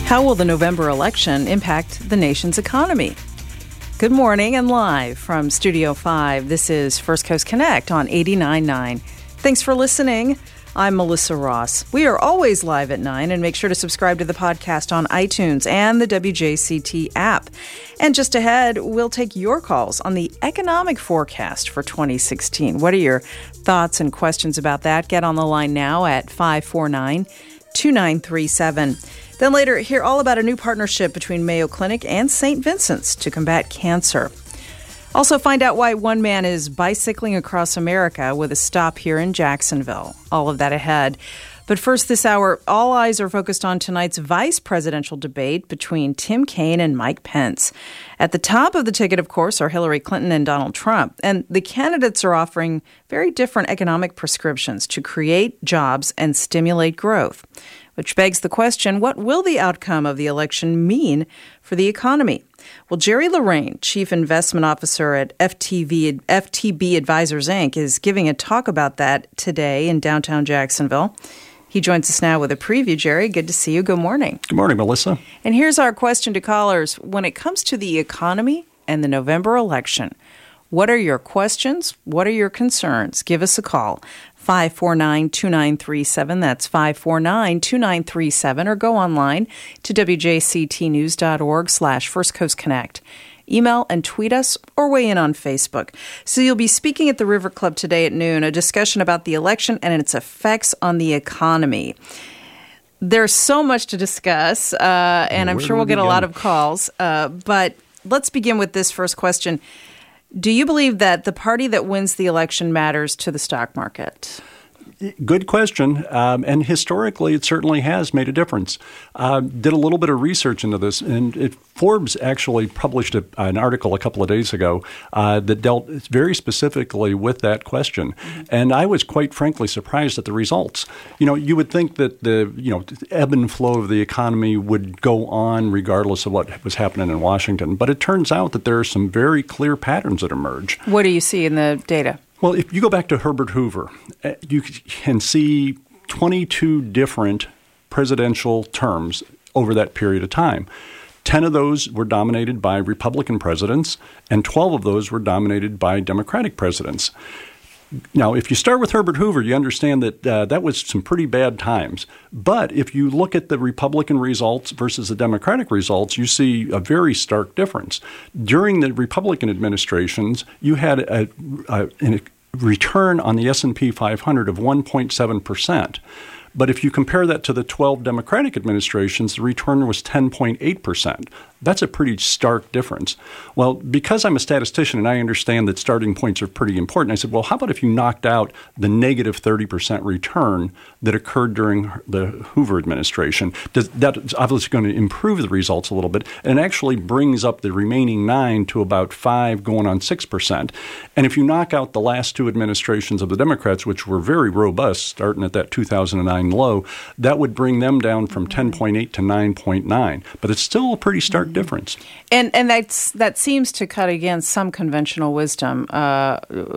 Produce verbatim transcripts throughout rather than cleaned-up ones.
How will the November election impact the nation's economy? Good morning and live from Studio five. This is First Coast Connect on eighty-nine point nine. Thanks for listening. I'm Melissa Ross. We are always live at nine, and make sure to subscribe to the podcast on iTunes and the W J C T app. And just ahead, we'll take your calls on the economic forecast for twenty sixteen. What are your thoughts and questions about that? Get on the line now at five four nine, two nine three seven. Then later, hear all about a new partnership between Mayo Clinic and Saint Vincent's to combat cancer. Also, find out why one man is bicycling across America with a stop here in Jacksonville. All of that ahead. But first this hour, all eyes are focused on tonight's vice presidential debate between Tim Kaine and Mike Pence. At the top of the ticket, of course, are Hillary Clinton and Donald Trump. And the candidates are offering very different economic prescriptions to create jobs and stimulate growth. Which begs the question, what will the outcome of the election mean for the economy? Well, Jerry Lorraine, Chief Investment Officer at F T V, F T B Advisors, Incorporated, is giving a talk about that today in downtown Jacksonville. He joins us now with a preview. Jerry, good to see you. Good morning. Good morning, Melissa. And here's our question to callers. When it comes to the economy and the November election, what are your questions? What are your concerns? Give us a call. five four nine, two nine three seven. That's five four nine, two nine three seven. Or go online to W J C T news dot org slash First Coast Connect. Email and tweet us or weigh in on Facebook. So you'll be speaking at the River Club today at noon, a discussion about the election and its effects on the economy. There's so much to discuss, uh, and I'm Where sure we'll we get a begin? lot of calls. Uh, but let's begin with this first question. Do you believe that the party that wins the election matters to the stock market? Good question. Um, and historically, it certainly has made a difference. Uh, did a little bit of research into this, and it, Forbes actually published a, an article a couple of days ago uh, that dealt very specifically with that question. Mm-hmm. And I was quite frankly surprised at the results. You know, you would think that the you know ebb and flow of the economy would go on regardless of what was happening in Washington. But it turns out that there are some very clear patterns that emerge. What do you see in the data? Well, if you go back to Herbert Hoover, you can see twenty-two different presidential terms over that period of time. Ten of those were dominated by Republican presidents, and twelve of those were dominated by Democratic presidents. Now, if you start with Herbert Hoover, you understand that uh, that was some pretty bad times. But if you look at the Republican results versus the Democratic results, you see a very stark difference. During the Republican administrations, you had a, a, a return on the S and P five hundred of one point seven percent. But if you compare that to the twelve Democratic administrations, the return was ten point eight percent. That's a pretty stark difference. Well, because I'm a statistician and I understand that starting points are pretty important, I said, well, how about if you knocked out the negative thirty percent return that occurred during the Hoover administration? Does, that's obviously going to improve the results a little bit, and it actually brings up the remaining nine to about five, going on six percent. And if you knock out the last two administrations of the Democrats, which were very robust, starting at that two thousand nine low, that would bring them down from ten point eight to nine point nine. But it's still a pretty stark difference. And and that's that seems to cut against some conventional wisdom uh,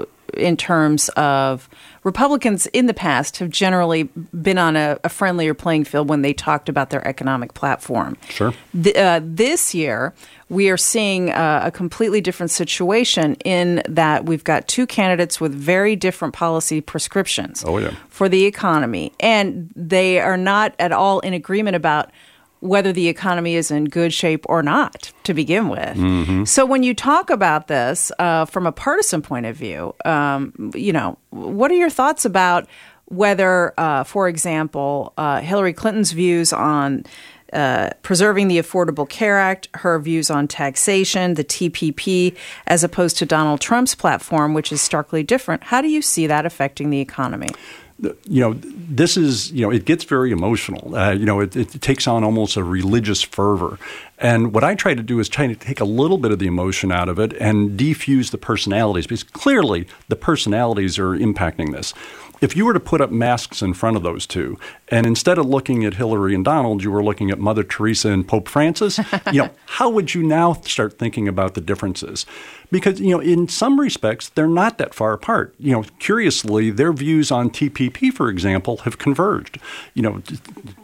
in terms of Republicans in the past have generally been on a, a friendlier playing field when they talked about their economic platform. Sure. The, uh, this year, we are seeing uh, a completely different situation in that we've got two candidates with very different policy prescriptions oh, yeah. for the economy, and they are not at all in agreement about whether the economy is in good shape or not to begin with. Mm-hmm. So when you talk about this uh, from a partisan point of view, um, you know, what are your thoughts about whether, uh, for example, uh, Hillary Clinton's views on uh, preserving the Affordable Care Act, her views on taxation, the T P P, as opposed to Donald Trump's platform, which is starkly different? How do you see that affecting the economy? You know, this is, you know, it gets very emotional. Uh, you know, it, it takes on almost a religious fervor. And what I try to do is try to take a little bit of the emotion out of it and defuse the personalities, because clearly the personalities are impacting this. If you were to put up masks in front of those two, and instead of looking at Hillary and Donald, you were looking at Mother Teresa and Pope Francis, you know, how would you now start thinking about the differences? Because, you know, in some respects, they're not that far apart. You know, curiously, their views on T P P, for example, have converged. You know,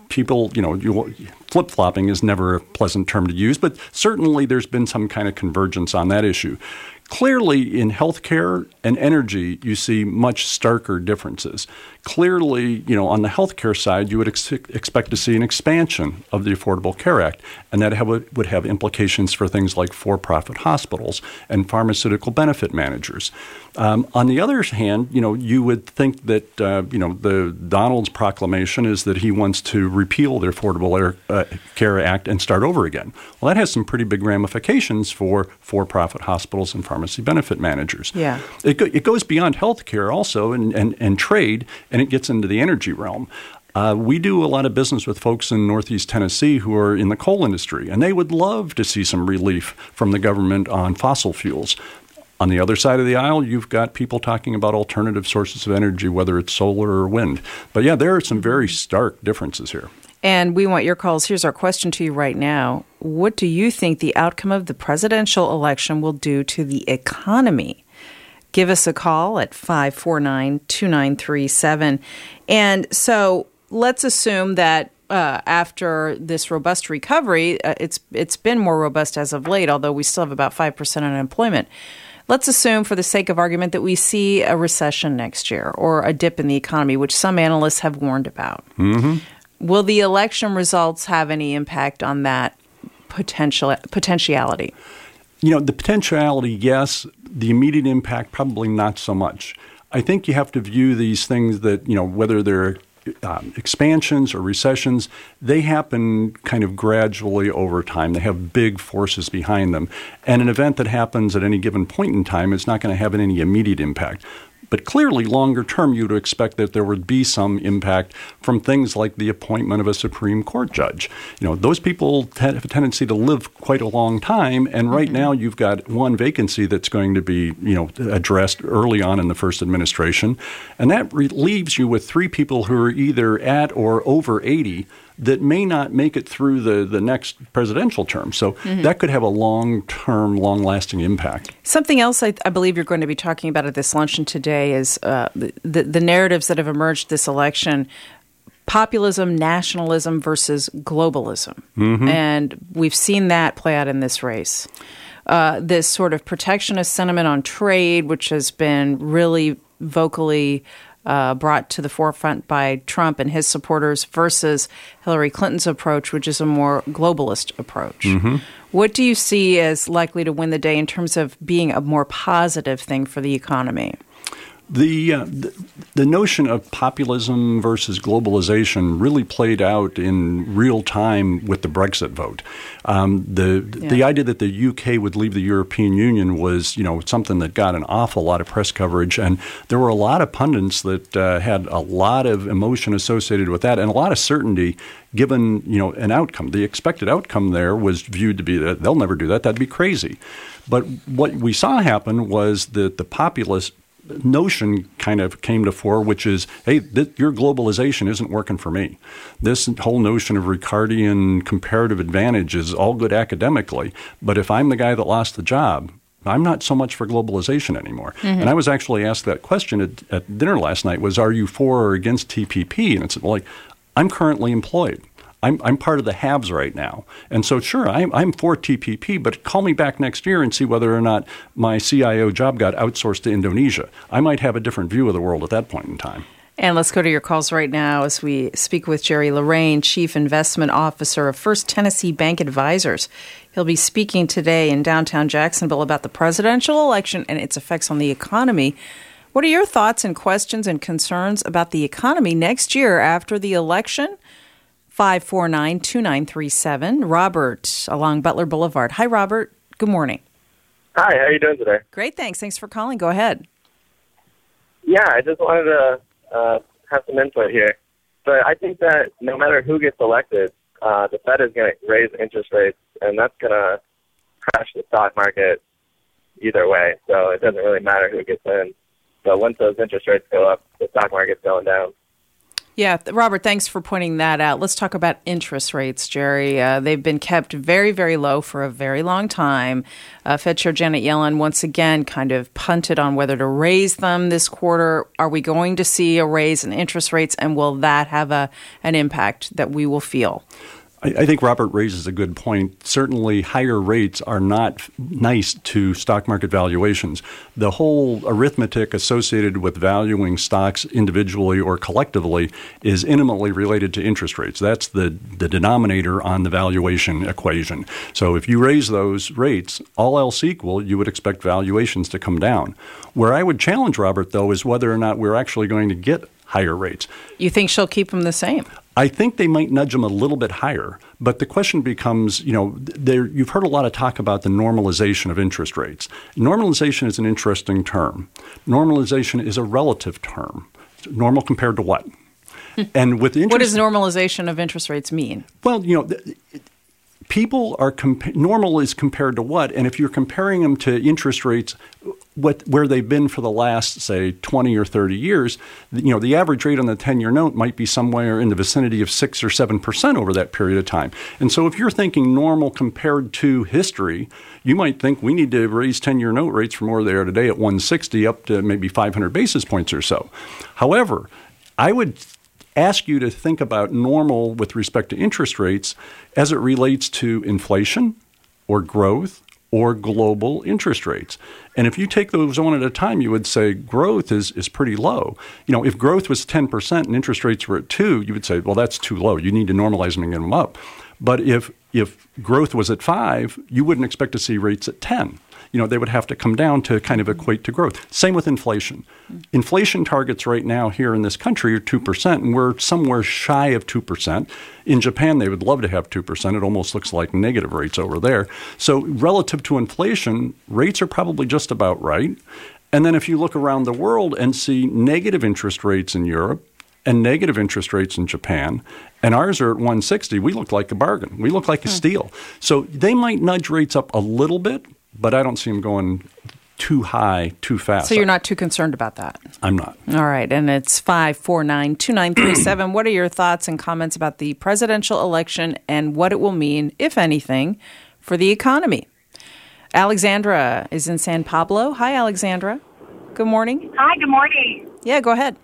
people, you know, you, flip-flopping is never a pleasant term to use, but certainly there's been some kind of convergence on that issue. Clearly, in healthcare and energy, you see much starker differences. Clearly, you know, on the healthcare side, you would ex- expect to see an expansion of the Affordable Care Act, and that have, would have implications for things like for-profit hospitals and pharmaceutical benefit managers. Um, on the other hand, you know, you would think that, uh, you know, the Donald's proclamation is that he wants to repeal the Affordable Air, uh, Care Act and start over again. Well, that has some pretty big ramifications for for-profit hospitals and pharmacy benefit managers. Yeah. It, go, it goes beyond healthcare also and, and, and trade, and it gets into the energy realm. Uh, we do a lot of business with folks in Northeast Tennessee who are in the coal industry, and they would love to see some relief from the government on fossil fuels. On the other side of the aisle, you've got people talking about alternative sources of energy, whether it's solar or wind. But yeah, there are some very stark differences here. And we want your calls. Here's our question to you right now. What do you think the outcome of the presidential election will do to the economy? Give us a call at five four nine, two nine three seven. And so let's assume that uh, after this robust recovery, uh, it's it's been more robust as of late, although we still have about five percent unemployment. Let's assume, for the sake of argument, that we see a recession next year or a dip in the economy, which some analysts have warned about. Mm-hmm. Will the election results have any impact on that potential potentiality? You know, the potentiality, yes. The immediate impact, probably not so much. I think you have to view these things that, you know, whether they're um, expansions or recessions, they happen kind of gradually over time. They have big forces behind them. And an event that happens at any given point in time is not going to have any immediate impact. But clearly, longer term, you would expect that there would be some impact from things like the appointment of a Supreme Court judge. You know, those people have a tendency to live quite a long time, and right mm-hmm. now you've got one vacancy that's going to be, you know, addressed early on in the first administration, and that re- leaves you with three people who are either at or over eighty that may not make it through the, the next presidential term. So mm-hmm. that could have a long-term, long-lasting impact. Something else I, I believe you're going to be talking about at this luncheon today is uh, the, the narratives that have emerged this election, populism, nationalism versus globalism. Mm-hmm. And we've seen that play out in this race. Uh, this sort of protectionist sentiment on trade, which has been really vocally Uh, brought to the forefront by Trump and his supporters versus Hillary Clinton's approach, which is a more globalist approach. Mm-hmm. What do you see as likely to win the day in terms of being a more positive thing for the economy? The, uh, the the notion of populism versus globalization really played out in real time with the Brexit vote. Um, the yeah. the idea that the U K would leave the European Union was, you know, something that got an awful lot of press coverage, and there were a lot of pundits that uh, had a lot of emotion associated with that and a lot of certainty given, you know, an outcome. The expected outcome there was viewed to be that they'll never do that. That'd be crazy. But what we saw happen was that the populist notion kind of came to fore, which is, hey, th- your globalization isn't working for me. This whole notion of Ricardian comparative advantage is all good academically, but if I'm the guy that lost the job, I'm not so much for globalization anymore. Mm-hmm. And I was actually asked that question at, at dinner last night, was, are you for or against T P P? And it's like, I'm currently employed. I'm, I'm part of the haves right now. And so, sure, I'm, I'm for T P P, but call me back next year and see whether or not my C I O job got outsourced to Indonesia. I might have a different view of the world at that point in time. And let's go to your calls right now as we speak with Jerry Lorraine, Chief Investment Officer of First Tennessee Bank Advisors. He'll be speaking today in downtown Jacksonville about the presidential election and its effects on the economy. What are your thoughts and questions and concerns about the economy next year after the election? five four nine, two nine three seven. Robert along Butler Boulevard. Hi, Robert. Good morning. Hi, how are you doing today? Great, thanks. Thanks for calling. Go ahead. Yeah, I just wanted to uh, have some input here. But I think that no matter who gets elected, uh, the Fed is going to raise interest rates, and that's going to crash the stock market either way. So it doesn't really matter who gets in. So once those interest rates go up, the stock market's going down. Yeah, Robert, thanks for pointing that out. Let's talk about interest rates, Jerry. Uh, they've been kept very, very low for a very long time. Uh, Fed Chair Janet Yellen once again kind of punted on whether to raise them this quarter. Are we going to see a raise in interest rates, and will that have a an impact that we will feel? I think Robert raises a good point. Certainly, higher rates are not nice to stock market valuations. The whole arithmetic associated with valuing stocks individually or collectively is intimately related to interest rates. That's the, the denominator on the valuation equation. So if you raise those rates, all else equal, you would expect valuations to come down. Where I would challenge Robert, though, is whether or not we're actually going to get higher rates. You think she'll keep them the same? I think they might nudge them a little bit higher, but the question becomes, you know, there, you've heard a lot of talk about the normalization of interest rates. Normalization is an interesting term. Normalization is a relative term. Normal compared to what? And with interest, what does normalization of interest rates mean? Well, you know, th- people are compa- normal is compared to what? And if you're comparing them to interest rates, what where they've been for the last, say, twenty or thirty years, you know, the average rate on the ten-year note might be somewhere in the vicinity of six or seven percent over that period of time. And so if you're thinking normal compared to history, you might think we need to raise ten-year note rates from where they are today at one sixty up to maybe five hundred basis points or so. However, I would ask you to think about normal with respect to interest rates as it relates to inflation or growth or global interest rates. And if you take those one at a time, you would say growth is, is pretty low. You know, if growth was ten percent and interest rates were at two, you would say, well, that's too low. You need to normalize them and get them up. But if if growth was at five, you wouldn't expect to see rates at ten. You know, they would have to come down to kind of equate to growth. Same with inflation. Inflation targets right now here in this country are two percent, and we're somewhere shy of two percent. In Japan, they would love to have two percent. It almost looks like negative rates over there. So relative to inflation, rates are probably just about right. And then if you look around the world and see negative interest rates in Europe and negative interest rates in Japan, and ours are at one sixty, we look like a bargain. We look like a steal. So they might nudge rates up a little bit, but I don't see them going too high, too fast. So you're not too concerned about that? I'm not. All right. And it's five four nine, two nine three seven. What are your thoughts and comments about the presidential election and what it will mean, if anything, for the economy? Alexandra is in San Pablo. Hi, Alexandra. Good morning. Hi, good morning. Yeah, go ahead.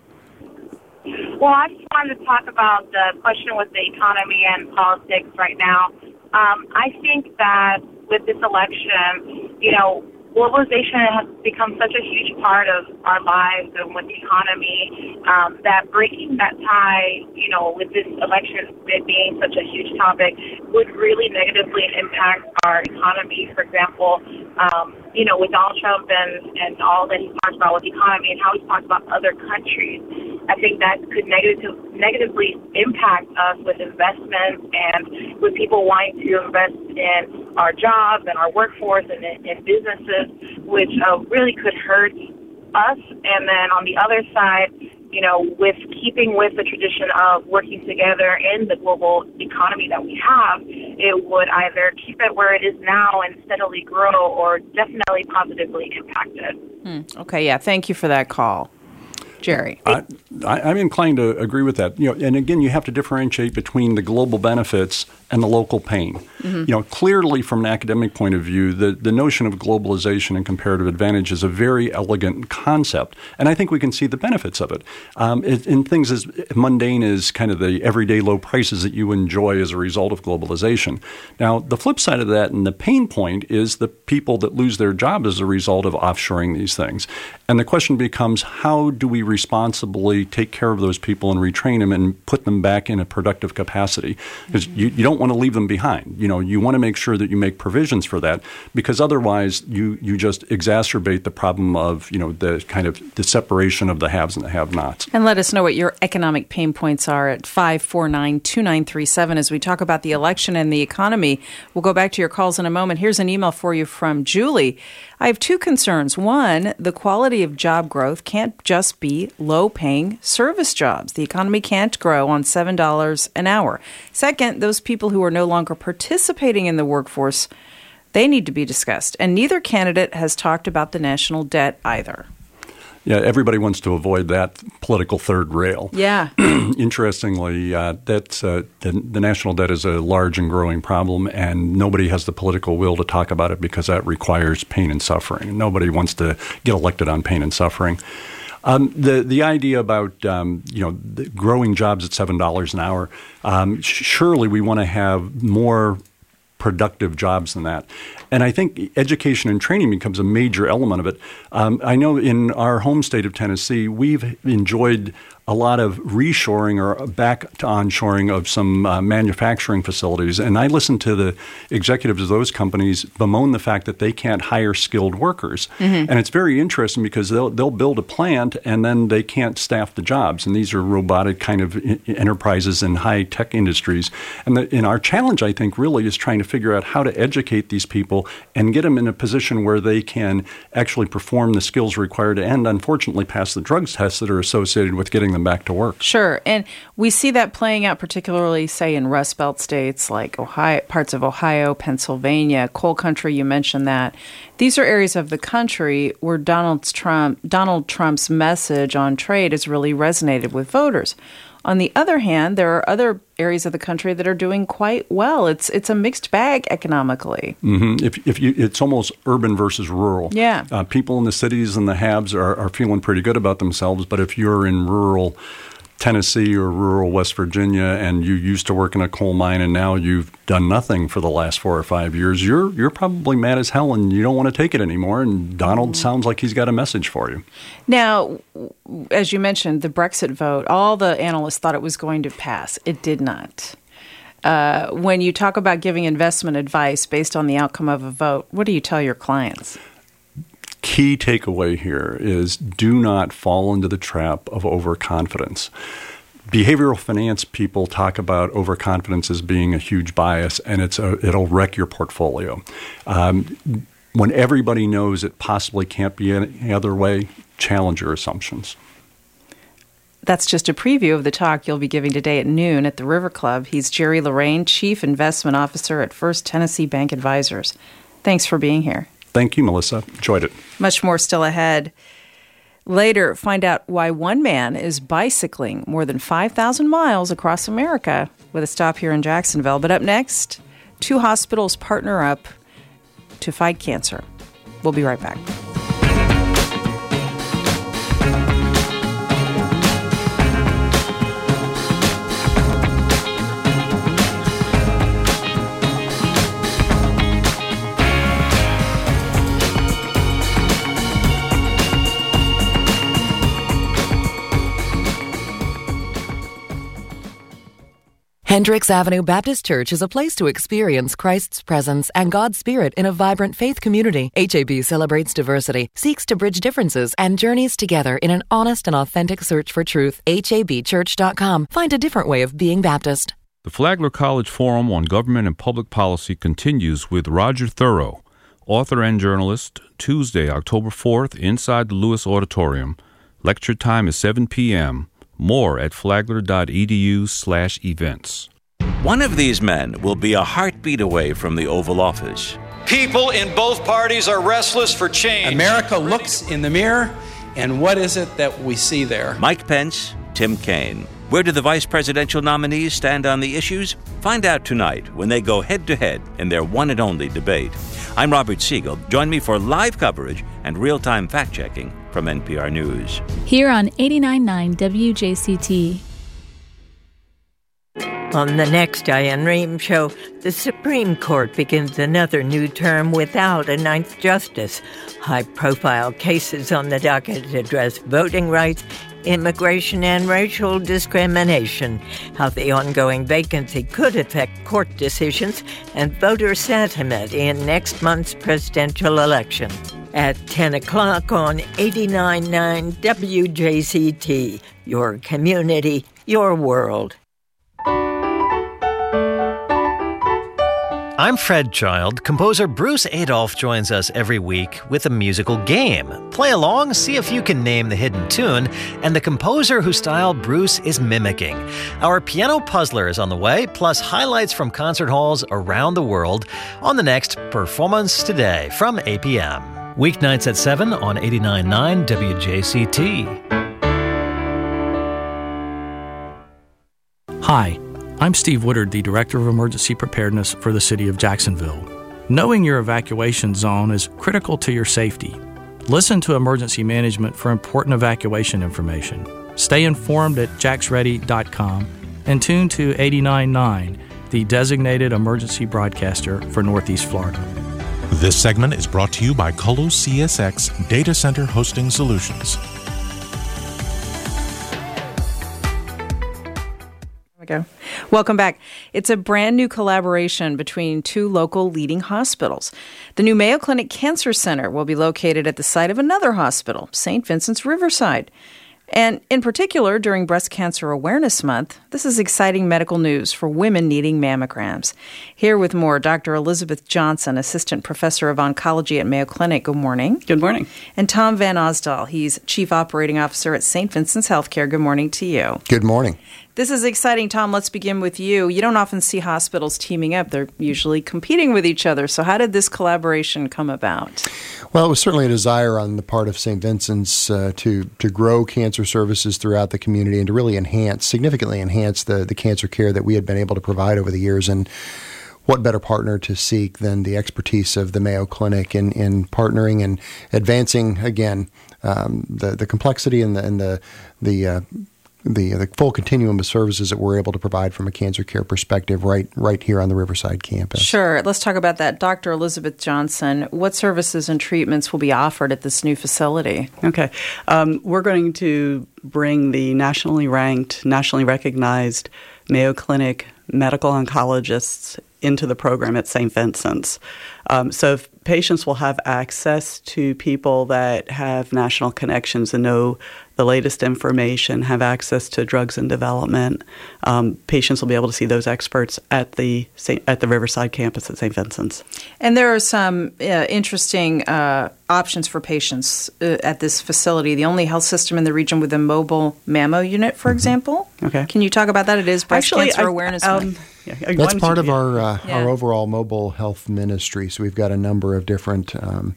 Well, I just wanted to talk about the question with the economy and politics right now. Um, I think that with this election, you know, globalization has become such a huge part of our lives and with the economy um, that breaking that tie, you know, with this election it being such a huge topic would really negatively impact our economy. For example, um, you know, with Donald Trump and, and all that he talks about with the economy and how he talks about other countries, I think that could negative, negatively impact us with investments and with people wanting to invest in our jobs and our workforce and in, in businesses, which uh, really could hurt us. And then on the other side, you know, with keeping with the tradition of working together in the global economy that we have, it would either keep it where it is now and steadily grow or definitely positively impact it. Hmm. Okay, yeah, thank you for that call. Jerry. I, I, I'm inclined to agree with that. You know, and again, you have to differentiate between the global benefits and the local pain. Mm-hmm. You know, clearly from an academic point of view, the, the notion of globalization and comparative advantage is a very elegant concept, and I think we can see the benefits of it. Um, it in things as mundane as kind of the everyday low prices that you enjoy as a result of globalization. Now, the flip side of that and the pain point is the people that lose their job as a result of offshoring these things. And the question becomes, how do we responsibly take care of those people and retrain them and put them back in a productive capacity? Because mm-hmm. you, you don't want to leave them behind. You know, you want to make sure that you make provisions for that, because otherwise you, you just exacerbate the problem of, you know, the kind of the separation of the haves and the have-nots. And let us know what your economic pain points are at five four nine, two nine three seven as we talk about the election and the economy. We'll go back to your calls in a moment. Here's an email for you from Julie. I have two concerns. One, the quality of job growth can't just be low-paying service jobs. The economy can't grow on seven dollars an hour. Second, those people who are no longer participating in the workforce, they need to be discussed. And neither candidate has talked about the national debt either. Yeah, everybody wants to avoid that political third rail. Yeah. Interestingly, uh, that's, uh, the, the national debt is a large and growing problem, and nobody has the political will to talk about it because that requires pain and suffering. Nobody wants to get elected on pain and suffering. Um, the the idea about um, you know the growing jobs at seven dollars an hour, um, surely we want to have more productive jobs than that. And I think education and training becomes a major element of it. Um, I know in our home state of Tennessee, we've enjoyed a lot of reshoring or back to onshoring of some uh, manufacturing facilities. And I listen to the executives of those companies bemoan the fact that they can't hire skilled workers. Mm-hmm. And it's very interesting because they'll, they'll build a plant and then they can't staff the jobs. And these are robotic kind of enterprises in high-tech industries. And, the, and our challenge, I think, really is trying to figure out how to educate these people and get them in a position where they can actually perform the skills required and, unfortunately, pass the drug tests that are associated with getting them back to work. Sure. And we see that playing out particularly, say, in Rust Belt states like Ohio, parts of Ohio, Pennsylvania, coal country, you mentioned that. These are areas of the country where Donald Trump, Donald Trump's message on trade has really resonated with voters. On the other hand, there are other areas of the country that are doing quite well. It's it's a mixed bag economically. Mm-hmm. If if you, it's almost urban versus rural. Yeah, uh, people in the cities and the haves are, are feeling pretty good about themselves. But if you're in rural Tennessee or rural West Virginia and you used to work in a coal mine and now you've done nothing for the last four or five years, you're you're probably mad as hell and you don't want to take it anymore. And Donald mm. sounds like he's got a message for you. Now, as you mentioned, the Brexit vote, all the analysts thought it was going to pass. It did not. Uh, when you talk about giving investment advice based on the outcome of a vote, what do you tell your clients? Key takeaway here is do not fall into the trap of overconfidence. Behavioral finance people talk about overconfidence as being a huge bias, and it's a, it'll wreck your portfolio. Um, when everybody knows it possibly can't be any other way, challenge your assumptions. That's just a preview of the talk you'll be giving today at noon at the River Club. He's Jerry Lorraine, Chief Investment Officer at First Tennessee Bank Advisors. Thanks for being here. Thank you, Melissa. Enjoyed it. Much more still ahead. Later, find out why one man is bicycling more than five thousand miles across America with a stop here in Jacksonville. But up next, two hospitals partner up to fight cancer. We'll be right back. Hendricks Avenue Baptist Church is a place to experience Christ's presence and God's Spirit in a vibrant faith community. H A B celebrates diversity, seeks to bridge differences, and journeys together in an honest and authentic search for truth. H A B church dot com. Find a different way of being Baptist. The Flagler College Forum on Government and Public Policy continues with Roger Thurow, author and journalist, Tuesday, October fourth, inside the Lewis Auditorium. Lecture time is seven p.m. More at flagler.edu slash events. One of these men will be a heartbeat away from the Oval Office. People in both parties are restless for change. America looks in the mirror, and what is it that we see there? Mike Pence, Tim Kaine. Where do the vice presidential nominees stand on the issues? Find out tonight when they go head-to-head in their one and only debate. I'm Robert Siegel. Join me for live coverage and real-time fact-checking from N P R News. Here on eighty-nine point nine W J C T. On the next Diane Rehm Show, the Supreme Court begins another new term without a ninth justice. High-profile cases on the docket address voting rights, immigration, and racial discrimination, how the ongoing vacancy could affect court decisions and voter sentiment in next month's presidential election. At ten o'clock on eighty-nine point nine W J C T, your community, your world. I'm Fred Child. Composer Bruce Adolphe joins us every week with a musical game. Play along, see if you can name the hidden tune, and the composer whose style Bruce is mimicking. Our piano puzzler is on the way, plus highlights from concert halls around the world on the next Performance Today from eight p.m. Weeknights at seven on eighty-nine point nine W J C T. Hi, I'm Steve Woodard, the Director of Emergency Preparedness for the City of Jacksonville. Knowing your evacuation zone is critical to your safety. Listen to Emergency Management for important evacuation information. Stay informed at jax ready dot com and tune to eighty-nine point nine, the designated emergency broadcaster for Northeast Florida. This segment is brought to you by Colo C S X Data Center Hosting Solutions. Go. Welcome back. It's a brand new collaboration between two local leading hospitals. The new Mayo Clinic Cancer Center will be located at the site of another hospital, Saint Vincent's Riverside. And in particular, during Breast Cancer Awareness Month, this is exciting medical news for women needing mammograms. Here with more, Doctor Elizabeth Johnson, Assistant Professor of Oncology at Mayo Clinic. Good morning. Good morning. And Tom Van Osdal. He's Chief Operating Officer at Saint Vincent's Healthcare. Good morning to you. Good morning. This is exciting, Tom. Let's begin with you. You don't often see hospitals teaming up. They're usually competing with each other. So how did this collaboration come about? Well, it was certainly a desire on the part of Saint Vincent's uh, to to grow cancer services throughout the community and to really enhance, significantly enhance the, the cancer care that we had been able to provide over the years. And what better partner to seek than the expertise of the Mayo Clinic in, in partnering and advancing, again, um, the, the complexity and the, and the, the uh, The, the full continuum of services that we're able to provide from a cancer care perspective right right here on the Riverside campus. Sure. Let's talk about that. Doctor Elizabeth Johnson, what services and treatments will be offered at this new facility? Okay. Um, we're going to bring the nationally ranked, nationally recognized Mayo Clinic medical oncologists into the program at Saint Vincent's. Um, so if patients will have access to people that have national connections and know the latest information, have access to drugs in development. Um, patients will be able to see those experts at the at the Riverside campus at Saint Vincent's. And there are some uh, interesting uh, options for patients uh, at this facility. The only health system in the region with a mobile mammo unit, for mm-hmm. example. Okay. Can you talk about that? It is Breast Actually, Cancer I, Awareness um, Month. Yeah, That's part of yeah. our uh, yeah. our overall mobile health ministry. So we've got a number of different um,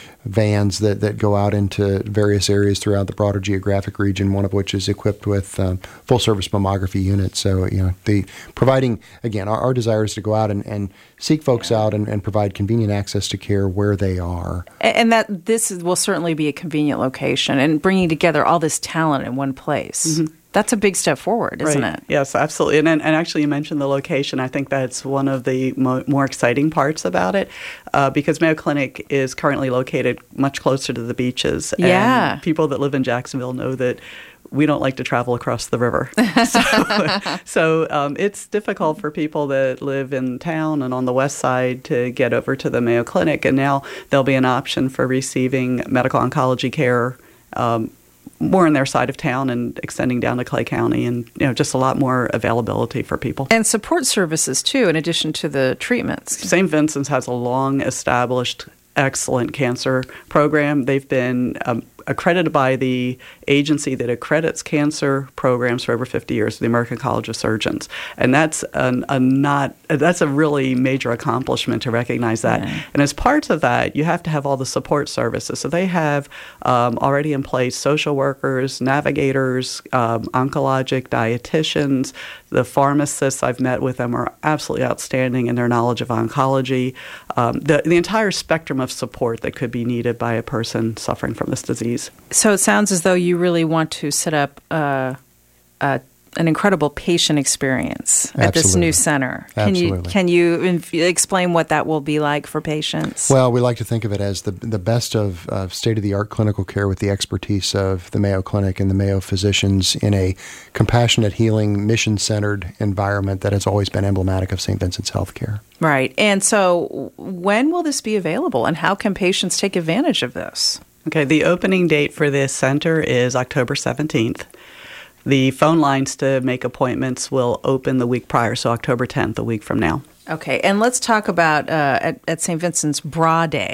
vans that, that go out into various areas throughout the broader geographic region, one of which is equipped with um, full-service mammography units. So, you know, the providing, again, our, our desire is to go out and, and seek folks out and, and provide convenient access to care where they are. And that this will certainly be a convenient location and bringing together all this talent in one place. Mm-hmm. That's a big step forward, isn't right. it? Yes, absolutely. And, and actually, you mentioned the location. I think that's one of the mo- more exciting parts about it, uh, because Mayo Clinic is currently located much closer to the beaches. Yeah. And people that live in Jacksonville know that we don't like to travel across the river. so so um, it's difficult for people that live in town and on the west side to get over to the Mayo Clinic. And now there'll be an option for receiving medical oncology care um more in their side of town and extending down to Clay County, and you know just a lot more availability for people. And support services, too, in addition to the treatments. Saint Vincent's has a long-established, excellent cancer program. They've been um, accredited by the agency that accredits cancer programs for over fifty years, the American College of Surgeons. And that's an, a not that's a really major accomplishment to recognize that. Yeah. And as part of that, you have to have all the support services. So they have um, already in place social workers, navigators, um, oncologic dietitians. The pharmacists, I've met with them, are absolutely outstanding in their knowledge of oncology. Um, the, the entire spectrum of support that could be needed by a person suffering from this disease. So it sounds as though you really want to set up uh, uh, an incredible patient experience at Absolutely. this new center. Can Absolutely. you can you inf- explain what that will be like for patients? Well, we like to think of it as the the best of uh, state-of-the-art clinical care with the expertise of the Mayo Clinic and the Mayo physicians in a compassionate, healing, mission-centered environment that has always been emblematic of Saint Vincent's Healthcare. Right. And so when will this be available, and how can patients take advantage of this? Okay, the opening date for this center is October seventeenth. The phone lines to make appointments will open the week prior, so October tenth, a week from now. Okay, and let's talk about uh, at, at Saint Vincent's Bra Day.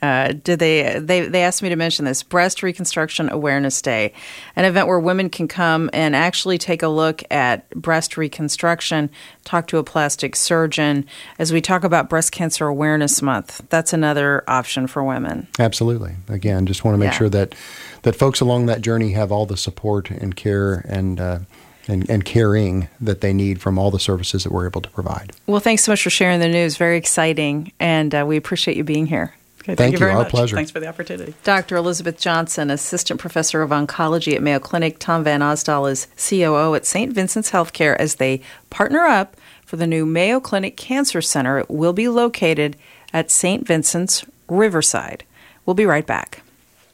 Uh, did they, they they asked me to mention this, Breast Reconstruction Awareness Day, an event where women can come and actually take a look at breast reconstruction, talk to a plastic surgeon. As we talk about Breast Cancer Awareness Month, that's another option for women. Absolutely. Again, just want to make Yeah. sure that, that folks along that journey have all the support and care and uh, And, and caring that they need from all the services that we're able to provide. Well, thanks so much for sharing the news. Very exciting, and uh, we appreciate you being here. Okay, thank, Thank you you. very Our much. pleasure. Thanks for the opportunity. Doctor Elizabeth Johnson, Assistant Professor of Oncology at Mayo Clinic. Tom Van Osdal is C O O at Saint Vincent's Healthcare as they partner up for the new Mayo Clinic Cancer Center. It will be located at Saint Vincent's Riverside. We'll be right back.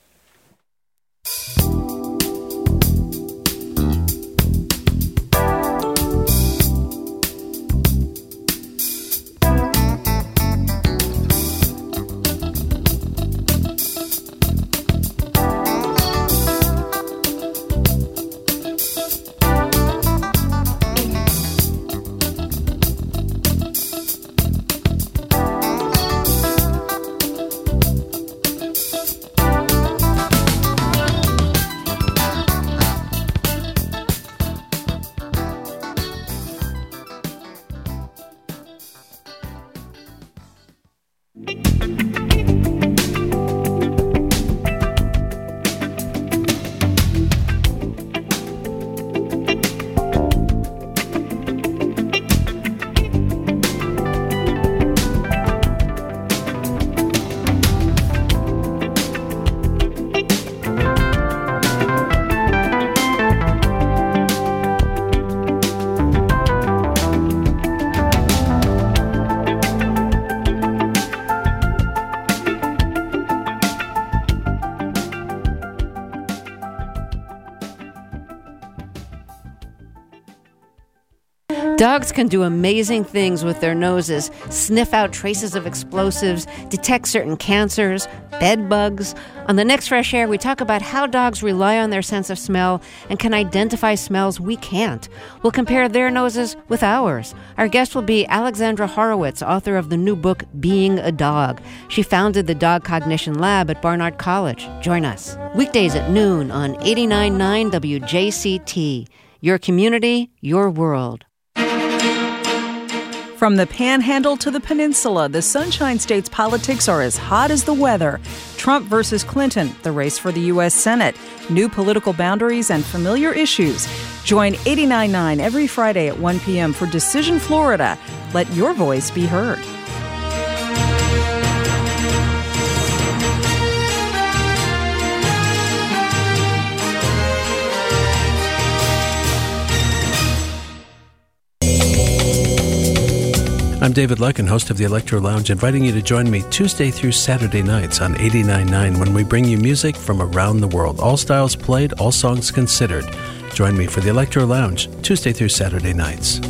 Dogs can do amazing things with their noses, sniff out traces of explosives, detect certain cancers, bed bugs. On the next Fresh Air, we talk about how dogs rely on their sense of smell and can identify smells we can't. We'll compare their noses with ours. Our guest will be Alexandra Horowitz, author of the new book, Being a Dog. She founded the Dog Cognition Lab at Barnard College. Join us. Weekdays at noon on eighty-nine point nine W J C T. Your community, your world. From the Panhandle to the Peninsula, the Sunshine State's politics are as hot as the weather. Trump versus Clinton, the race for the U S Senate, new political boundaries and familiar issues. Join eighty-nine point nine every Friday at one p.m. for Decision Florida. Let your voice be heard. I'm David Lucken, host of the Electro Lounge, inviting you to join me Tuesday through Saturday nights on eighty-nine point nine when we bring you music from around the world. All styles played, all songs considered. Join me for the Electro Lounge Tuesday through Saturday nights.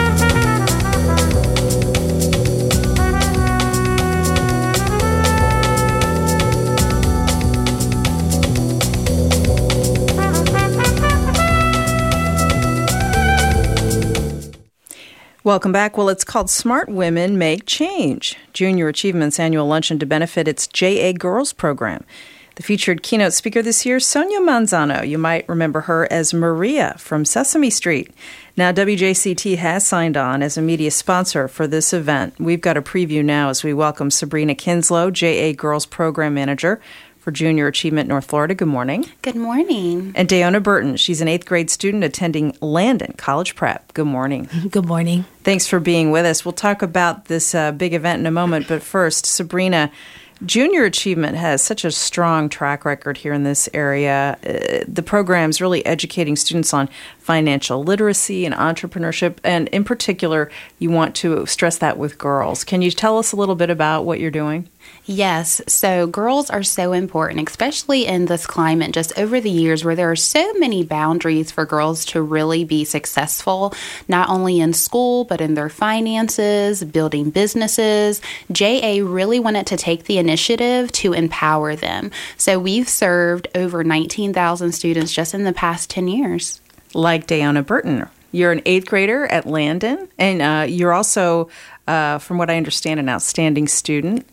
Welcome back. Well, it's called Smart Women Make Change, Junior Achievement's annual luncheon to benefit its J A Girls program. The featured keynote speaker this year, Sonia Manzano. You might remember her as Maria from Sesame Street. Now, W J C T has signed on as a media sponsor for this event. We've got a preview now as we welcome Sabrina Kinslow, J A Girls Program Manager for Junior Achievement North Florida. Good morning. Good morning. And Dayona Burton. She's an eighth grade student attending Landon College Prep. Good morning. Good morning. Thanks for being with us. We'll talk about this uh, big event in a moment, but first, Sabrina, Junior Achievement has such a strong track record here in this area. Uh, the program's really educating students on financial literacy and entrepreneurship, and in particular, you want to stress that with girls. Can you tell us a little bit about what you're doing? Yes. So girls are so important, especially in this climate, just over the years where there are so many boundaries for girls to really be successful, not only in school, but in their finances, building businesses. J A really wanted to take the initiative to empower them. So we've served over nineteen thousand students just in the past ten years. Like Dayona Burton. You're an eighth grader at Landon, and uh, you're also, uh, from what I understand, an outstanding student.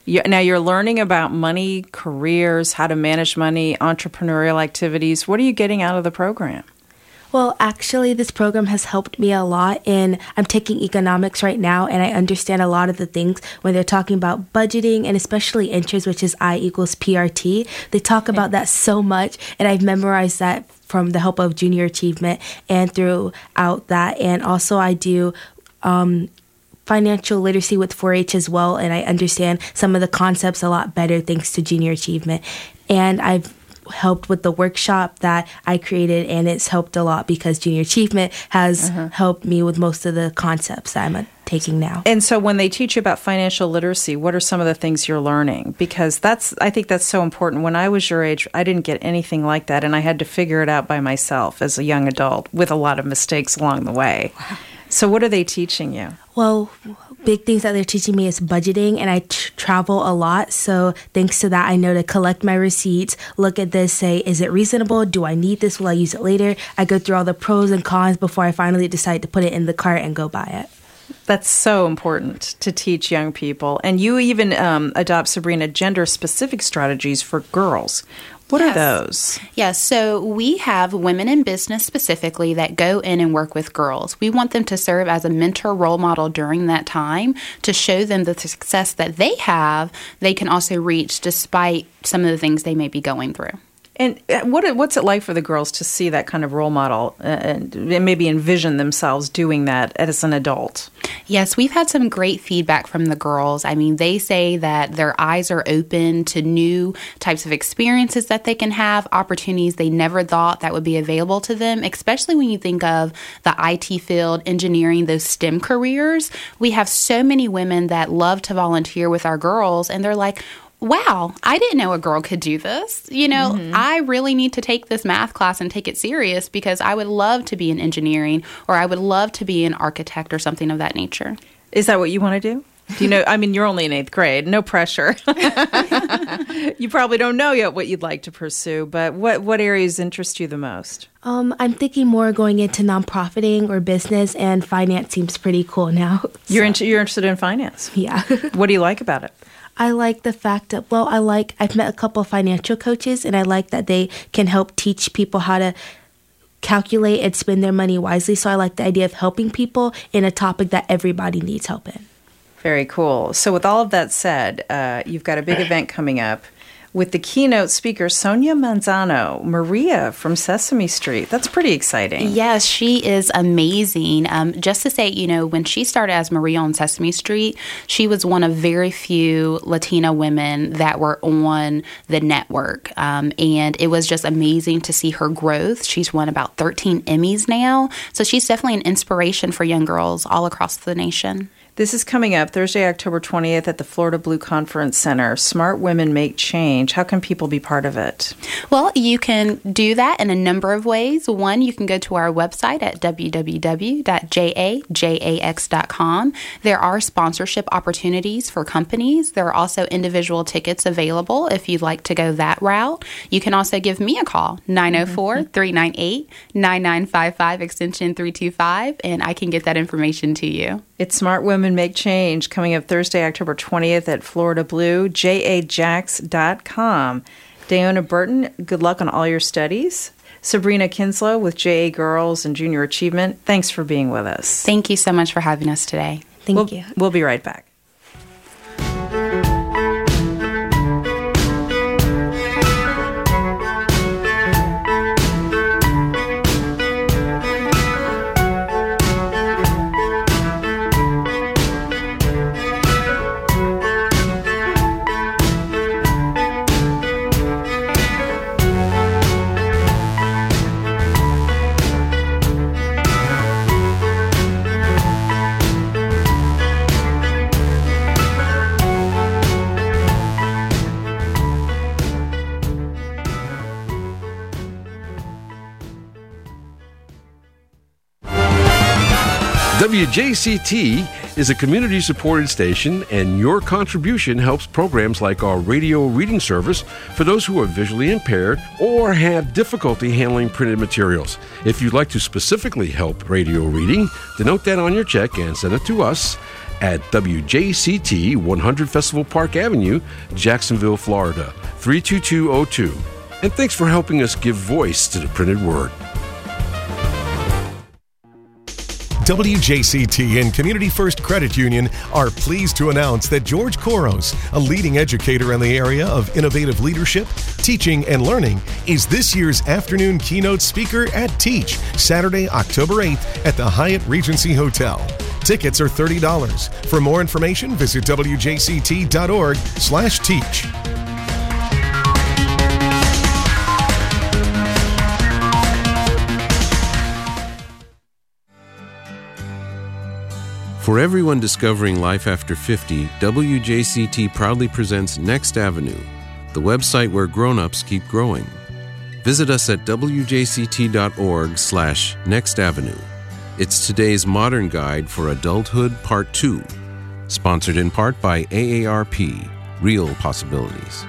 You, now you're learning about money, careers, how to manage money, entrepreneurial activities. What are you getting out of the program? Well, actually, this program has helped me a lot, and I'm taking economics right now, and I understand a lot of the things when they're talking about budgeting and especially interest, which is I equals P R T. They talk about that so much, and I've memorized that from the help of Junior Achievement and throughout that. And also I do um, financial literacy with four H as well, and I understand some of the concepts a lot better thanks to Junior Achievement. And I've helped with the workshop that I created, and it's helped a lot because Junior Achievement has uh-huh. helped me with most of the concepts that I'm uh, taking now. And so when they teach you about financial literacy, what are some of the things you're learning? Because that's, I think that's so important. When I was your age, I didn't get anything like that, and I had to figure it out by myself as a young adult with a lot of mistakes along the way. Wow. So what are they teaching you? Well, big things that they're teaching me is budgeting, and I t- travel a lot. So thanks to that, I know to collect my receipts, look at this, say, is it reasonable? Do I need this? Will I use it later? I go through all the pros and cons before I finally decide to put it in the cart and go buy it. That's so important to teach young people. And you even um, adopt, Sabrina, gender-specific strategies for girls. What yes. are those? Yes, so we have women in business specifically that go in and work with girls. We want them to serve as a mentor role model during that time to show them the success that they have, they can also reach despite some of the things they may be going through. And what what's it like for the girls to see that kind of role model and maybe envision themselves doing that as an adult? Yes, we've had some great feedback from the girls. I mean, they say that their eyes are open to new types of experiences that they can have, opportunities they never thought that would be available to them, especially when you think of the I T field, engineering, those STEM careers. We have so many women that love to volunteer with our girls, and they're like, wow, I didn't know a girl could do this. You know, mm-hmm. I really need to take this math class and take it serious because I would love to be in engineering, or I would love to be an architect or something of that nature. Is that what you want to do? Do you know, I mean, you're only in eighth grade, no pressure. You probably don't know yet what you'd like to pursue, but what, what areas interest you the most? Um, I'm thinking more going into nonprofiting or business, and finance seems pretty cool now. So. You're, into, you're interested in finance? Yeah. What do you like about it? I like the fact that, well, I like, I've met a couple of financial coaches, and I like that they can help teach people how to calculate and spend their money wisely. So I like the idea of helping people in a topic that everybody needs help in. Very cool. So with all of that said, uh, you've got a big event coming up with the keynote speaker, Sonia Manzano, Maria from Sesame Street. That's pretty exciting. Yes, she is amazing. Um, just to say, you know, when she started as Maria on Sesame Street, she was one of very few Latina women that were on the network. Um, and it was just amazing to see her growth. She's won about thirteen Emmys now. So she's definitely an inspiration for young girls all across the nation. This is coming up Thursday, October twentieth at the Florida Blue Conference Center. Smart Women Make Change. How can people be part of it? Well, you can do that in a number of ways. One, you can go to our website at w w w dot j a jax dot com. There are sponsorship opportunities for companies. There are also individual tickets available if you'd like to go that route. You can also give me a call, nine oh four, three nine eight, nine nine five five, extension three two five, and I can get that information to you. It's Smart Women Make Change, coming up Thursday, October twentieth at Florida Blue, j a jax dot com. Dayona Burton, good luck on all your studies. Sabrina Kinslow with J A Girls and Junior Achievement, thanks for being with us. Thank you so much for having us today. Thank we'll, you. We'll be right back. W J C T is a community-supported station, and your contribution helps programs like our radio reading service for those who are visually impaired or have difficulty handling printed materials. If you'd like to specifically help radio reading, denote that on your check and send it to us at W J C T one hundred Festival Park Avenue, Jacksonville, Florida, three two two zero two. And thanks for helping us give voice to the printed word. W J C T and Community First Credit Union are pleased to announce that George Koros, a leading educator in the area of innovative leadership, teaching, and learning, is this year's afternoon keynote speaker at Teach, Saturday, October eighth at the Hyatt Regency Hotel. Tickets are thirty dollars. For more information, visit W J C T dot org slash teach. For everyone discovering life after fifty, W J C T proudly presents Next Avenue, the website where grown-ups keep growing. Visit us at W J C T dot org slash Next Avenue. It's today's modern guide for adulthood part two, sponsored in part by A A R P, Real Possibilities.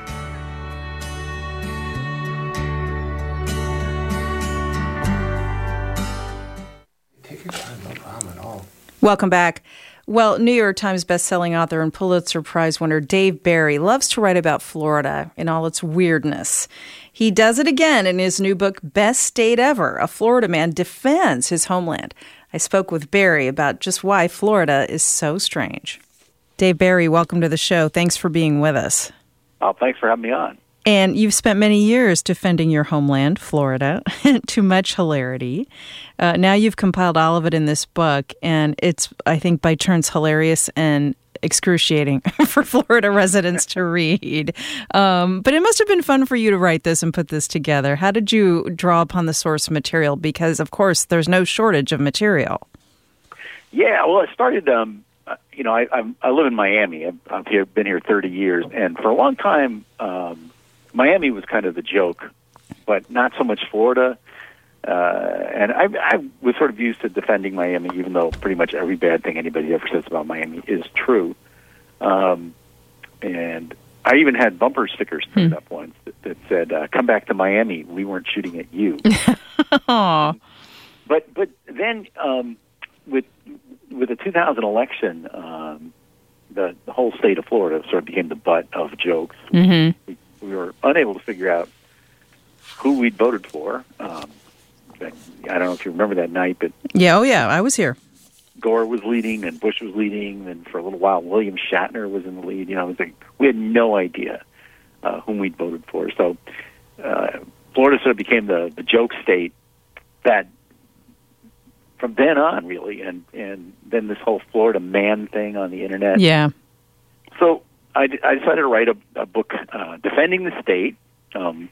Welcome back. Well, New York Times bestselling author and Pulitzer Prize winner Dave Barry loves to write about Florida in all its weirdness. He does it again in his new book, Best State Ever. A Florida man defends his homeland. I spoke with Barry about just why Florida is so strange. Dave Barry, welcome to the show. Thanks for being with us. Oh, thanks for having me on. And you've spent many years defending your homeland, Florida, to much hilarity. Uh, now you've compiled all of it in this book, and it's, I think, by turns hilarious and excruciating for Florida residents to read. Um, but it must have been fun for you to write this and put this together. How did you draw upon the source material? Because, of course, there's no shortage of material. Yeah, well, I started, um, you know, I, I, I live in Miami. I've, I've here, been here thirty years, and for a long time, um, Miami was kind of the joke, but not so much Florida. Uh, and I, I was sort of used to defending Miami, even though pretty much every bad thing anybody ever says about Miami is true. Um, and I even had bumper stickers put hmm. up once that, that said, uh, "Come back to Miami. We weren't shooting at you." Aww. But but then um, with with the two thousand election, um, the, the whole state of Florida sort of became the butt of jokes. Mm-hmm. We, we were unable to figure out who we'd voted for. Um, I don't know if you remember that night, but yeah, oh yeah, I was here. Gore was leading, and Bush was leading, and for a little while, William Shatner was in the lead. You know, it was like we had no idea uh, whom we'd voted for. So uh, Florida sort of became the, the joke state that from then on, really, and and then this whole Florida man thing on the internet. Yeah. So I, I decided to write a, a book uh, defending the state. Um,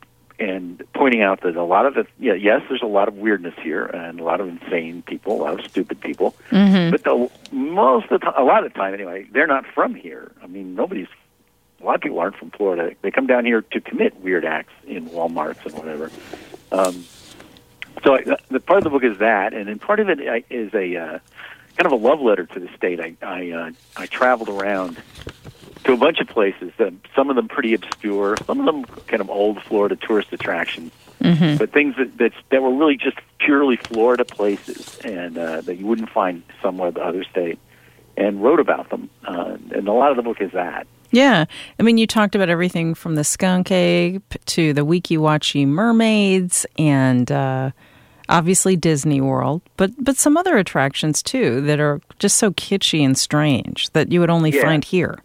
And pointing out that a lot of it, yeah, yes, there's a lot of weirdness here and a lot of insane people, a lot of stupid people. Mm-hmm. But the, most of the time, a lot of the time anyway, they're not from here. I mean, nobody's, a lot of people aren't from Florida. They come down here to commit weird acts in Walmarts and whatever. Um, so I, the part of the book is that, and then part of it is a uh, kind of a love letter to the state. I I, uh, I traveled around to a bunch of places, uh, some of them pretty obscure, some of them kind of old Florida tourist attractions, mm-hmm. but things that, that that were really just purely Florida places and uh, that you wouldn't find somewhere the other state, and wrote about them. Uh, and a lot of the book is that. Yeah. I mean, you talked about everything from the skunk ape to the Weeki-Wachee mermaids and uh, obviously Disney World, but, but some other attractions, too, that are just so kitschy and strange that you would only yeah. find here.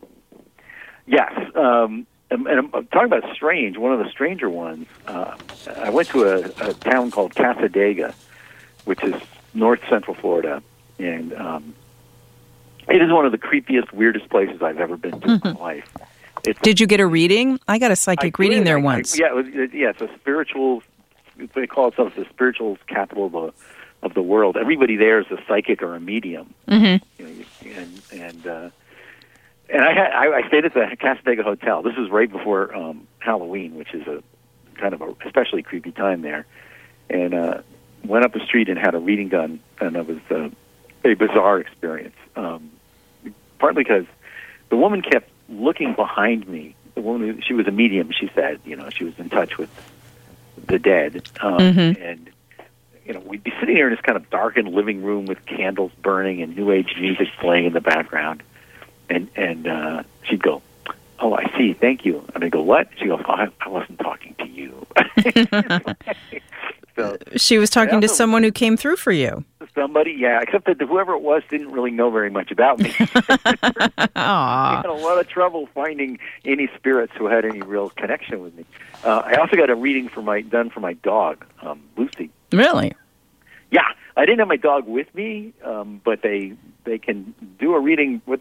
Yes, um, and, and I'm talking about strange. One of the stranger ones. Uh, I went to a, a town called Cassadaga, which is north central Florida, and um, it is one of the creepiest, weirdest places I've ever been to mm-hmm. in my life. It's, Did you get a reading? I got a psychic I reading did. there I, once. I, yeah, it was, it, yeah, it's a spiritual. They call itself the spiritual capital of the of the world. Everybody there is a psychic or a medium, mm-hmm. you know, and and. Uh, And I, had, I I stayed at the Cassadaga Hotel. This was right before um, Halloween, which is a kind of a especially creepy time there. And uh, went up the street and had a reading done, and it was uh, a bizarre experience. Um, partly because the woman kept looking behind me. The woman, she was a medium. She said, you know, she was in touch with the dead, um, mm-hmm. and you know, we'd be sitting here in this kind of darkened living room with candles burning and New Age music playing in the background. And and uh, she'd go, "Oh, I see. Thank you." And I'd go, "What?" She goes, "Oh, I, I wasn't talking to you." So, she was talking to someone who came through for you. Somebody, yeah, except that whoever it was didn't really know very much about me. I had a lot of trouble finding any spirits who had any real connection with me. Uh, I also got a reading for my done for my dog, um, Lucy. Really? Yeah, I didn't have my dog with me, um, but they they can do a reading with.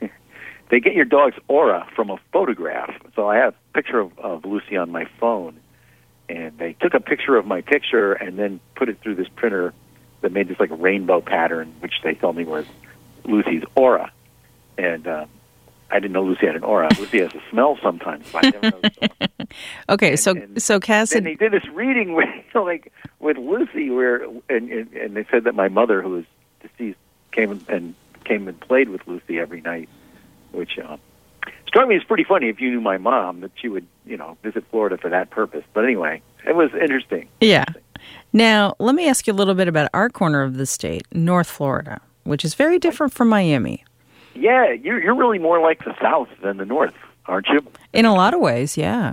They get your dog's aura from a photograph. So I have a picture of, of Lucy on my phone, and they took a picture of my picture and then put it through this printer that made this like a rainbow pattern, which they told me was Lucy's aura. And uh, I didn't know Lucy had an aura. Lucy has a smell sometimes, but I never know. Okay, and, so and so Cass then they did this reading with like with Lucy, where and, and and they said that my mother, who was deceased, came and came and played with Lucy every night, which uh, struck me as pretty funny. If you knew my mom, that she would you know visit Florida for that purpose. But anyway, it was interesting. Yeah. Now, let me ask you a little bit about our corner of the state, North Florida, which is very different from Miami. Yeah, you're you're really more like the South than the North, aren't you? In a lot of ways, yeah.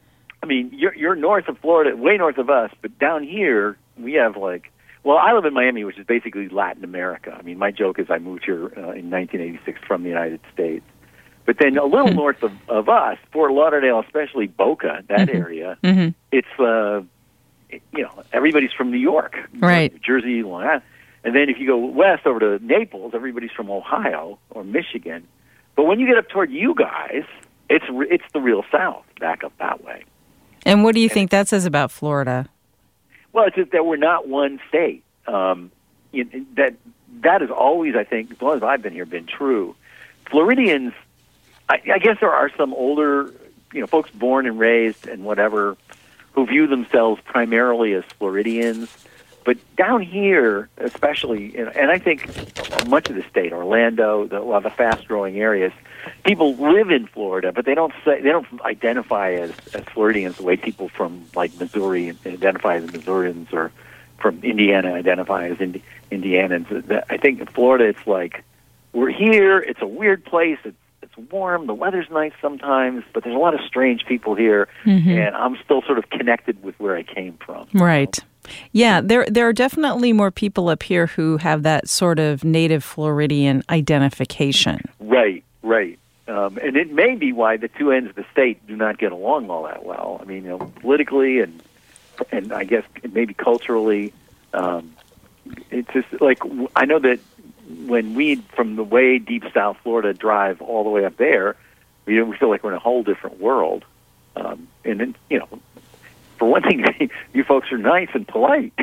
I mean, you're you're north of Florida, way north of us, but down here we have like, well, I live in Miami, which is basically Latin America. I mean, my joke is I moved here uh, in nineteen eighty-six from the United States. But then a little north of, of us, Fort Lauderdale, especially Boca, that mm-hmm. area, mm-hmm. it's, uh, you know, everybody's from New York, right? New Jersey, Long Island. And then if you go west over to Naples, everybody's from Ohio or Michigan. But when you get up toward you guys, it's it's the real South, back up that way. And what do you think that says about Florida? Well, it's just that we're not one state. Um, you, that that has always, I think, as long as I've been here, been true. Floridians, I, I guess there are some older, you know, folks born and raised and whatever, who view themselves primarily as Floridians. But down here, especially, and I think much of the state, Orlando, the, a lot of the fast-growing areas, people live in Florida, but they don't say they don't identify as, as Floridians the way people from like Missouri identify as Missourians, or from Indiana identify as Indi- Indianans. I think in Florida, it's like we're here. It's a weird place. It's it's warm. The weather's nice sometimes, but there's a lot of strange people here, mm-hmm. and I'm still sort of connected with where I came from. Right. Yeah, there there are definitely more people up here who have that sort of native Floridian identification. Right, right. Um, and it may be why the two ends of the state do not get along all that well. I mean, you know, politically and and I guess maybe culturally. Um, it's just like, I know that when we, from the way deep South Florida, drive all the way up there, we, we feel like we're in a whole different world. Um, and, then, you know, for one thing, you folks are nice and polite.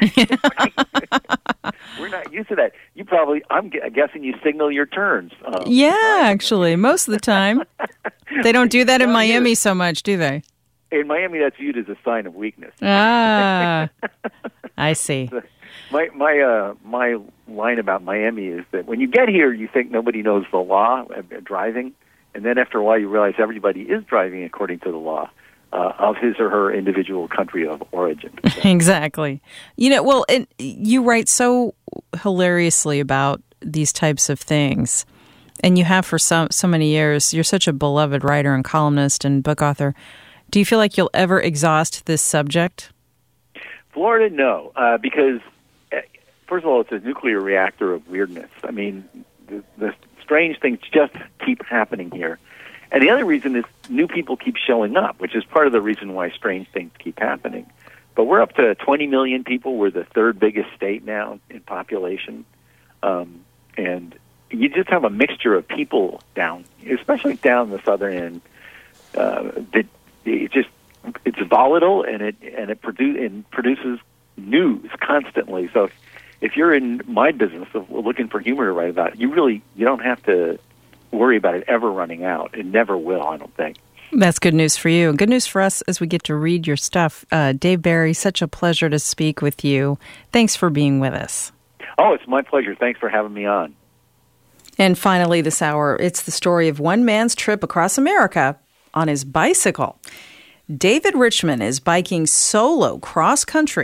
We're not used to that. You probably, I'm guessing you signal your turns. Um, yeah, actually, most of the time. They don't do that in Miami so much, do they? In Miami, that's viewed as a sign of weakness. Ah, I see. My my uh, my line about Miami is that when you get here, you think nobody knows the law of driving, and then after a while, you realize everybody is driving according to the law uh, of his or her individual country of origin. So. Exactly. You know, well, and you write so hilariously about these types of things, and you have for so so many years. You're such a beloved writer and columnist and book author. Do you feel like you'll ever exhaust this subject? Florida, no, uh, because first of all, it's a nuclear reactor of weirdness. I mean, the, the strange things just keep happening here. And the other reason is new people keep showing up, which is part of the reason why strange things keep happening. But we're up to twenty million people. We're the third biggest state now in population. Um, and you just have a mixture of people down, especially down the southern end, uh, that it just, it's volatile, and it and it produce and produces news constantly. So if, if you're in my business of looking for humor to write about, you really you don't have to worry about it ever running out. It never will, I don't think. That's good news for you. Good news for us as we get to read your stuff. Uh, Dave Barry, such a pleasure to speak with you. Thanks for being with us. Oh, it's my pleasure. Thanks for having me on. And finally this hour, it's the story of one man's trip across America on his bicycle. David Richman is biking solo cross-country,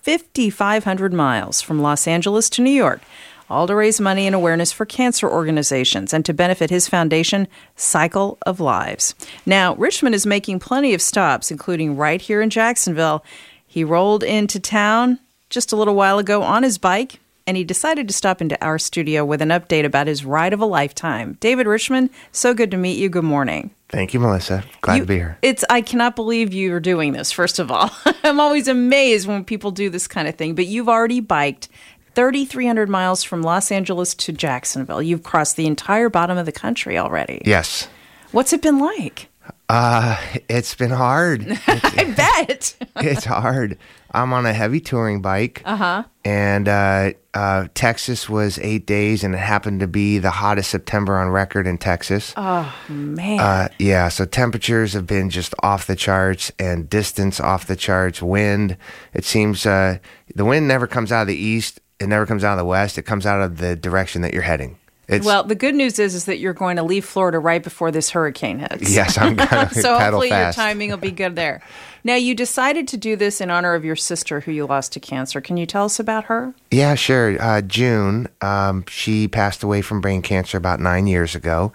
fifty-five hundred miles from Los Angeles to New York, all to raise money and awareness for cancer organizations and to benefit his foundation, Cycle of Lives. Now, Richmond is making plenty of stops, including right here in Jacksonville. He rolled into town just a little while ago on his bike, and he decided to stop into our studio with an update about his ride of a lifetime. David Richmond, so good to meet you. Good morning. Thank you, Melissa. Glad you, to be here. It's I cannot believe you are doing this, first of all. I'm always amazed when people do this kind of thing, but you've already biked thirty-three hundred miles from Los Angeles to Jacksonville. You've crossed the entire bottom of the country already. Yes. What's it been like? Uh, it's been hard. I bet. It's hard. I'm on a heavy touring bike. Uh-huh. And uh, uh, Texas was eight days, and it happened to be the hottest September on record in Texas. Oh, man. Uh, yeah, so temperatures have been just off the charts, and distance off the charts. Wind, it seems uh, the wind never comes out of the east. It never comes out of the west. It comes out of the direction that you're heading. It's, well, the good news is is that you're going to leave Florida right before this hurricane hits. Yes, I'm going to so pedal hopefully fast. Your timing will be good there. Now, you decided to do this in honor of your sister who you lost to cancer. Can you tell us about her? Yeah, sure. Uh, June, um, she passed away from brain cancer about nine years ago.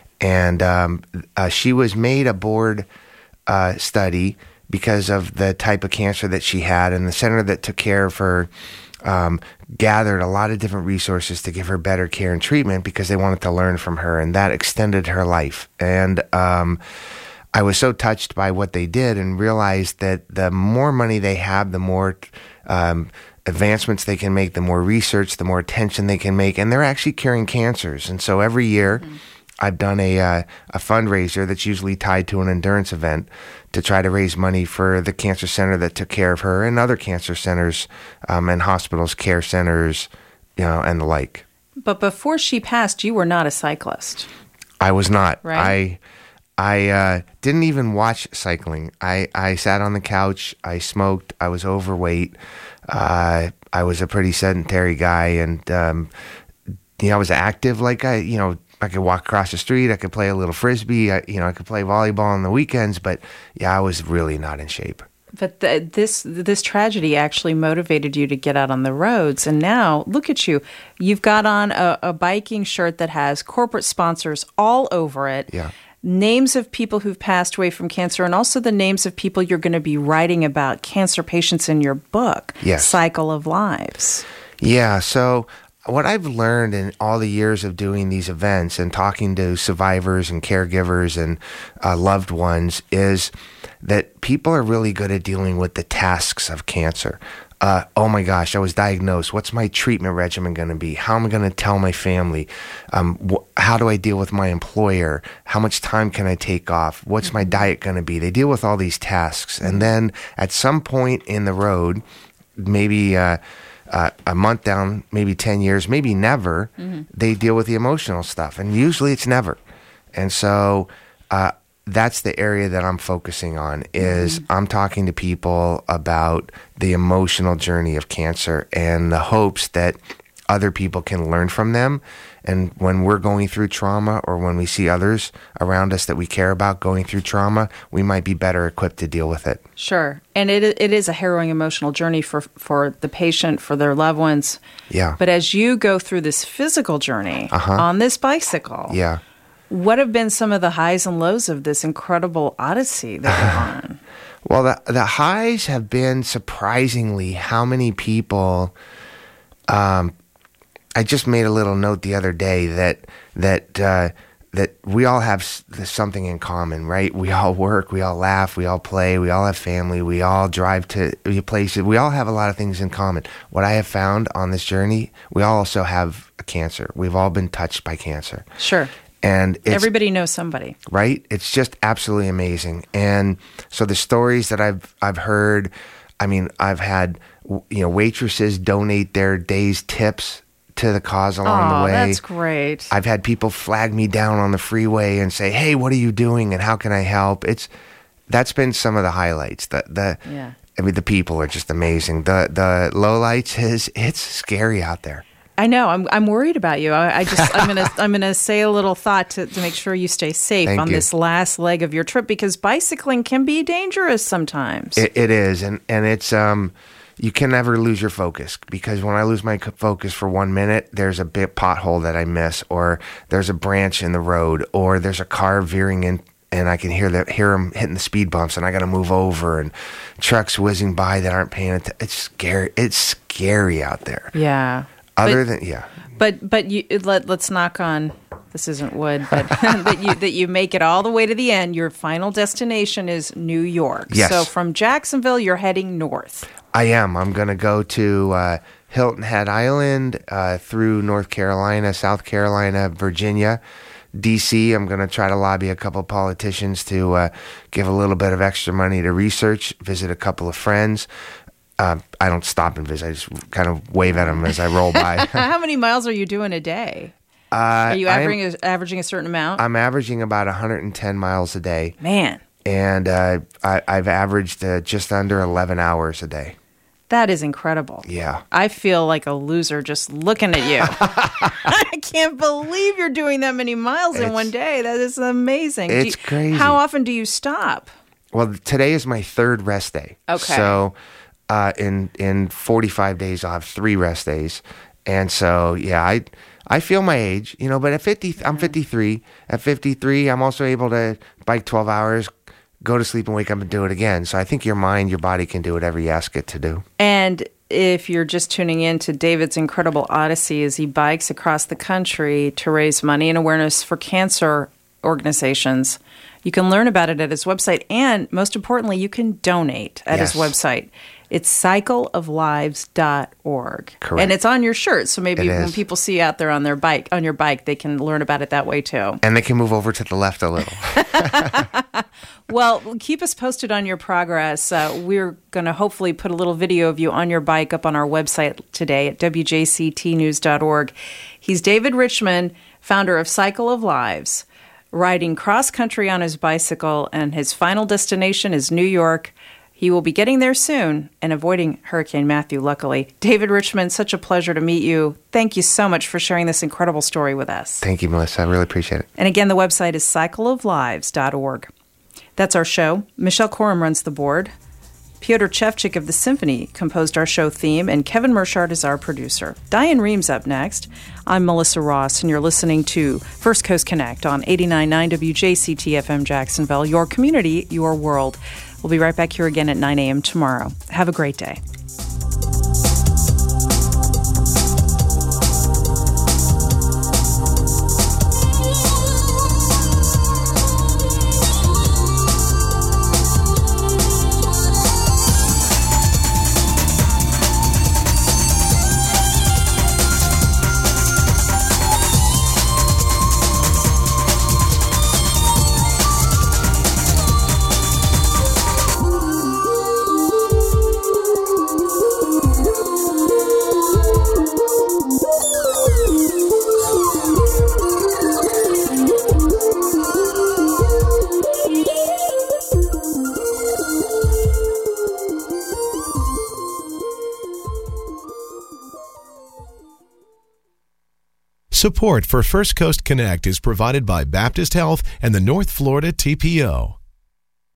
And um, uh, she was made a board uh, study because of the type of cancer that she had. And the center that took care of her Um, gathered a lot of different resources to give her better care and treatment because they wanted to learn from her, and that extended her life. And um, I was so touched by what they did and realized that the more money they have, the more um, advancements they can make, the more research, the more attention they can make, and they're actually curing cancers. And so every year, mm-hmm. I've done a uh, a fundraiser that's usually tied to an endurance event to try to raise money for the cancer center that took care of her and other cancer centers um, and hospitals, care centers, you know, and the like. But before she passed, you were not a cyclist. I was not. Right? I I uh, didn't even watch cycling. I, I sat on the couch. I smoked. I was overweight. Uh, I was a pretty sedentary guy, and um, you know, I was active. Like I, you know. I could walk across the street. I could play a little frisbee. I, you know, I could play volleyball on the weekends. But yeah, I was really not in shape. But the, this this tragedy actually motivated you to get out on the roads. And now, look at you. You've got on a, a biking shirt that has corporate sponsors all over it. Yeah. Names of people who've passed away from cancer, and also the names of people you're going to be writing about, cancer patients, in your book, yes. Cycle of Lives. Yeah, so what I've learned in all the years of doing these events and talking to survivors and caregivers and uh, loved ones is that people are really good at dealing with the tasks of cancer. Uh, oh my gosh, I was diagnosed. What's my treatment regimen going to be? How am I going to tell my family? Um, wh- how do I deal with my employer? How much time can I take off? What's my diet going to be? They deal with all these tasks. And then at some point in the road, maybe uh, uh, a month down, maybe ten years, maybe never, mm-hmm. they deal with the emotional stuff. And usually it's never. And so uh, that's the area that I'm focusing on is mm-hmm. I'm talking to people about the emotional journey of cancer and the hopes that other people can learn from them. And when we're going through trauma or when we see others around us that we care about going through trauma, we might be better equipped to deal with it. Sure. And it it is a harrowing emotional journey for, for the patient, for their loved ones. Yeah. But as you go through this physical journey uh-huh. on this bicycle, yeah. what have been some of the highs and lows of this incredible odyssey that you're on? Well, the, the highs have been surprisingly how many people... Um, I just made a little note the other day that that uh, that we all have something in common, right? We all work, we all laugh, we all play, we all have family, we all drive to places. We all have a lot of things in common. What I have found on this journey, we all also have a cancer. We've all been touched by cancer. Sure. And it's, everybody knows somebody, right? It's just absolutely amazing. And so the stories that I've I've heard, I mean, I've had you know waitresses donate their day's tips to the cause along oh, the way. That's great. I've had people flag me down on the freeway and say, "Hey, what are you doing and how can I help?" It's that's been some of the highlights. The the yeah. I mean the people are just amazing. The the lowlights is it's scary out there. I know. I'm I'm worried about you. I, I just I'm gonna I'm gonna say a little thought to, to make sure you stay safe Thank on you. this last leg of your trip because bicycling can be dangerous sometimes. It, it is, and and it's um. you can never lose your focus, because when I lose my c- focus for one minute, there's a big pothole that I miss, or there's a branch in the road, or there's a car veering in, and I can hear the hear them hitting the speed bumps, and I got to move over, and trucks whizzing by that aren't paying attention. It's scary. It's scary out there. Yeah. Other but, than yeah. But but you let let's knock on. This isn't wood, but that you that you make it all the way to the end. Your final destination is New York. Yes. So from Jacksonville, you're heading north. I am. I'm going to go to uh, Hilton Head Island, uh, through North Carolina, South Carolina, Virginia, D C. I'm going to try to lobby a couple politicians to uh, give a little bit of extra money to research, visit a couple of friends. Uh, I don't stop and visit. I just kind of wave at them as I roll by. How many miles are you doing a day? Uh, Are you averaging a, averaging a certain amount? I'm averaging about one hundred ten miles a day. Man. And uh, I, I've averaged uh, just under eleven hours a day. That is incredible. Yeah. I feel like a loser just looking at you. I can't believe you're doing that many miles in It's- one day. That is amazing. Do It's you- crazy. How often do you stop? Well, today is my third rest day. Okay. So uh, in in forty-five days, I'll have three rest days. And so, yeah, I I feel my age, you know, but at fifty, I'm fifty-three. At fifty-three, I'm also able to bike twelve hours, go to sleep and wake up and do it again. So I think your mind, your body can do whatever you ask it to do. And if you're just tuning in to David's incredible odyssey as he bikes across the country to raise money and awareness for cancer organizations, you can learn about it at his website. And most importantly, you can donate at Yes. his website. It's cycle of lives dot org. Correct. And it's on your shirt. So maybe It when is. people see you out there on their bike, on your bike, they can learn about it that way too. And they can move over to the left a little. Well, keep us posted on your progress. Uh, we're going to hopefully put a little video of you on your bike up on our website today at W J C T news dot org. He's David Richman, founder of Cycle of Lives, riding cross-country on his bicycle, and his final destination is New York. He will be getting there soon and avoiding Hurricane Matthew, luckily. David Richman, such a pleasure to meet you. Thank you so much for sharing this incredible story with us. Thank you, Melissa. I really appreciate it. And again, the website is cycle of lives dot org. That's our show. Michelle Corum runs the board. Pyotr Chevchik of the Symphony composed our show theme, and Kevin Mershard is our producer. Diane Reams up next. I'm Melissa Ross, and you're listening to First Coast Connect on eighty-nine point nine W J C T F M Jacksonville, your community, your world. We'll be right back here again at nine a.m. tomorrow. Have a great day. Support for First Coast Connect is provided by Baptist Health and the North Florida T P O.